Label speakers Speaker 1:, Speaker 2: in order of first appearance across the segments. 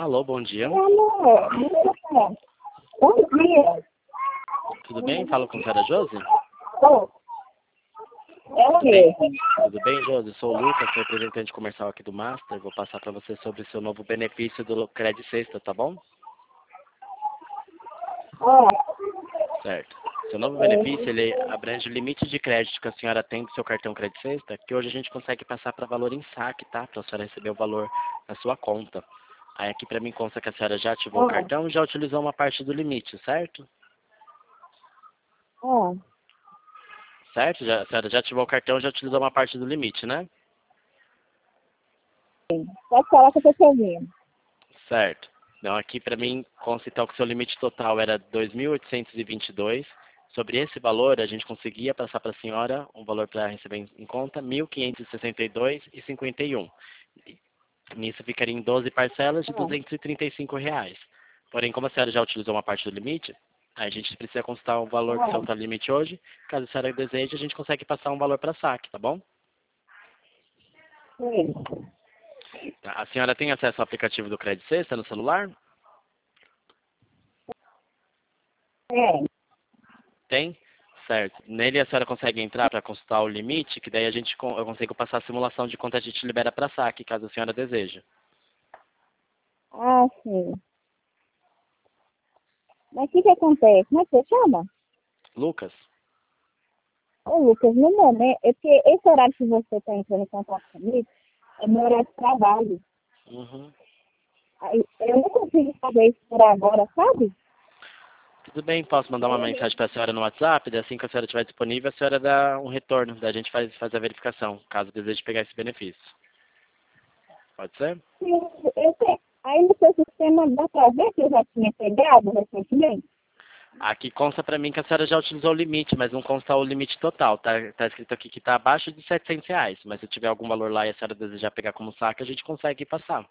Speaker 1: Alô, bom dia.
Speaker 2: Alô, bom dia.
Speaker 1: Tudo bem? Falo com a senhora Josi?
Speaker 2: Oh, é o
Speaker 1: Tudo bem?
Speaker 2: mesmo.
Speaker 1: Tudo bem, Josi? Sou o Lucas, sou representante comercial aqui do Master. Vou passar para você sobre o seu novo benefício do Credit Sexta, tá bom?
Speaker 2: Ó,
Speaker 1: Certo. Seu novo benefício, ele abrange o limite de crédito que a senhora tem do seu cartão Credit Sexta, que hoje a gente consegue passar para valor em saque, tá? Para a senhora receber o valor na sua conta. Aí aqui para mim consta que a senhora já ativou o
Speaker 2: ó,
Speaker 1: cartão e já utilizou uma parte do limite, certo?
Speaker 2: ó.
Speaker 1: Certo? A senhora já ativou o cartão e já utilizou uma parte do limite, né?
Speaker 2: Pode falar que eu tô te ouvindo.
Speaker 1: Certo. Então, aqui para mim consta então que seu limite total era 2.822. Sobre esse valor, a gente conseguia passar para a senhora um valor para receber em conta, 1.562,51. Nisso ficaria em 12 parcelas de
Speaker 2: Ó,
Speaker 1: R$ 235. Porém, como a senhora já utilizou uma parte do limite, a gente precisa consultar o valor do seu
Speaker 2: ó,
Speaker 1: total limite hoje. Caso a senhora deseje, a gente consegue passar um valor para saque, tá bom?
Speaker 2: sim.
Speaker 1: Tá. A senhora tem acesso ao aplicativo do Credit Sexta no celular?
Speaker 2: É.
Speaker 1: Tem? Certo. Nele a senhora consegue entrar para consultar o limite, que daí eu consigo passar a simulação de quanto a gente libera para saque, caso a senhora deseje.
Speaker 2: Ah, sim. Mas o que acontece? Como é que você chama?
Speaker 1: Lucas?
Speaker 2: Ô, Lucas, no momento, é porque esse horário que você está entrando em contato comigo é meu horário de trabalho.
Speaker 1: Uhum.
Speaker 2: Aí, eu não consigo fazer isso por agora, sabe?
Speaker 1: Tudo bem, posso mandar uma mensagem para a senhora no WhatsApp, daí assim que a senhora estiver disponível, a senhora dá um retorno, daí a gente faz a verificação, caso deseje pegar esse benefício. Pode ser?
Speaker 2: Aí no seu sistema dá pra ver que eu já tinha pegado recentemente?
Speaker 1: Aqui consta para mim que a senhora já utilizou o limite, mas não consta o limite total. Tá escrito aqui que está abaixo de R$ 700, mas se tiver algum valor lá e a senhora desejar pegar como saque, a gente consegue passar.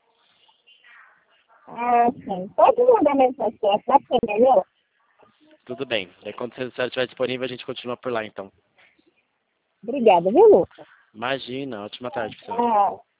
Speaker 2: Ah, sim. Pode mandar mensagem para WhatsApp, que é melhor?
Speaker 1: Tudo bem. Daí quando a senhora estiver disponível, a gente continua por lá então.
Speaker 2: Obrigada, viu, Lucas?
Speaker 1: Imagina, ótima tarde, senhora.
Speaker 2: Ah,